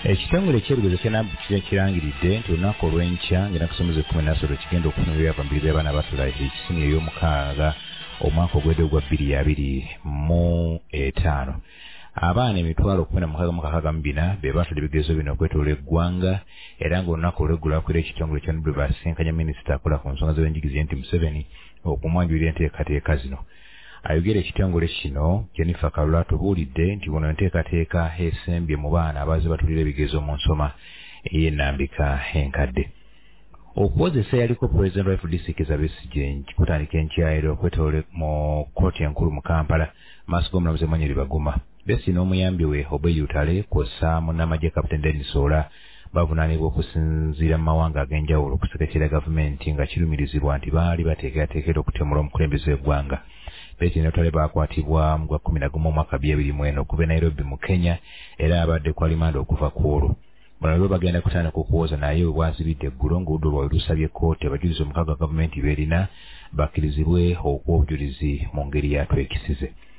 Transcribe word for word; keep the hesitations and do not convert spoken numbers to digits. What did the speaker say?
Ekitongole ky'ebigezo kirangiridde nti olunaku olw'enkya ng'ennaku ssomero ekkumi na ssatu kigenda okufuna ebyava mu bibiri by'abaana abasola ekisimu ey'omukaaga omwaka ogwedde ogwa bbiri abiri mu etaano. Abaana emitwalo kkumi na mukaaga mu kakaaga mu bina be baatula ebigezo bino okwetooloola eggwanga era ng'olunaku olw'eggulu lwakwera ekitongole kya N B B asisinkanya minisita akola ku nsonga z'ebyenjigiriza N T Museveni okumwanjulira enteekateeka zino. Ayogera ekitongole kino Jennifer Kalula tubuulidde nti buno enteekateeka esembye mu baana abazze batulira ebigezo mu nsoma ey'ennambika enkadde. Okuwozesa yaliko President wa F D C Kizza Besigye kutandika enkyayiro okwetooloola mu kkooti enkulu mu Kampala maaso g'omulamuzi Emmanuel Baguma. Besigye n'omuyambi we Obey Utale kw'ossa munnamagye Captain Dennis Ola bavunaanibwa okusinziira mu mawanga ag'enjawulo okuseketera gavumenti nga kirumirizibwa nti baali bateekerateekera okutemula omukulembeze w'eggwanga. Besigye n'Otale baakwatibwa mu gwa kkumi na gumu omwaka bbiri abiri mu ena okuva e Nairobi mu Kenya era abadde ku alimanda okuva ku olwo. Bano lwe bagenda kutandika okuwoza naye we bwazibidde eggulo ng'oludda lwabwe lusabye kkooti abajulizi omukaaga gavumenti beerina bakkirizibwe okuwa obujulizi mu ngeri yatwekisize.